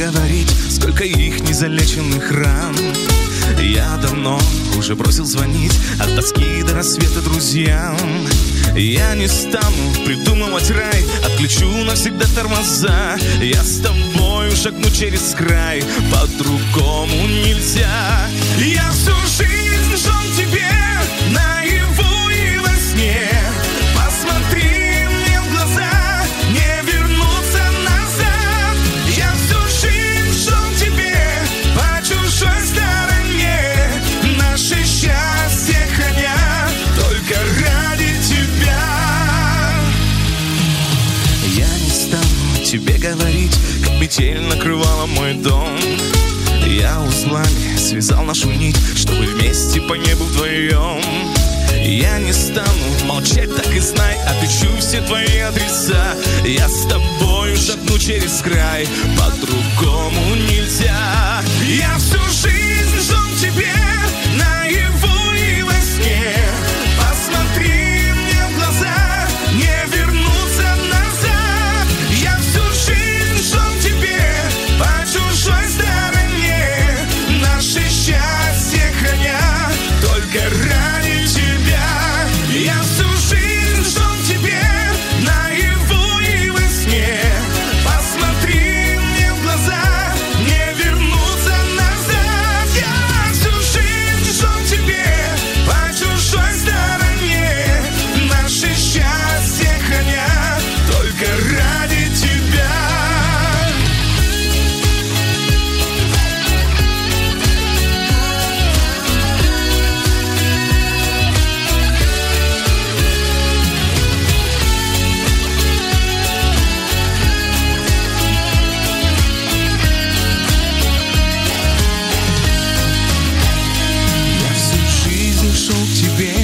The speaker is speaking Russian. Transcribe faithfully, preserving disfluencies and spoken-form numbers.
говорить, сколько их незалеченных ран. Я давно уже бросил звонить от тоски до рассвета друзьям. Я не стану придумывать рай, отключу навсегда тормоза. Я с тобою шагну через край, по-другому нельзя. Я всю жизнь жил тебе наяву и во сне. Посмотри мне в глаза, не вернуться назад. Я всю жизнь жил тебе по чужой стороне, наше счастье храня только ради тебя. Я не стану тебе говорить, как метель накрывала мой дом. Я узлами связал нашу нить, чтобы вместе по небу вдвоем. Я не стану молчать, так и знай, отыщу все твои адреса. Я с тобою шагну через край, по-другому нельзя. Я всю жизнь жил тебе наяву и во сне. Посмотри мне в глаза, не вернуться назад. Я всю жизнь жил тебе по чужой стороне, наше счастье храня только ради тебя. Я всю жизнь жил тебе наяву и во сне. Посмотри мне в глаза, не вернуться назад. Я всю жизнь жил тебе по чужой стороне, наше счастье храня только ради тебя. Я всю жизнь шел к тебе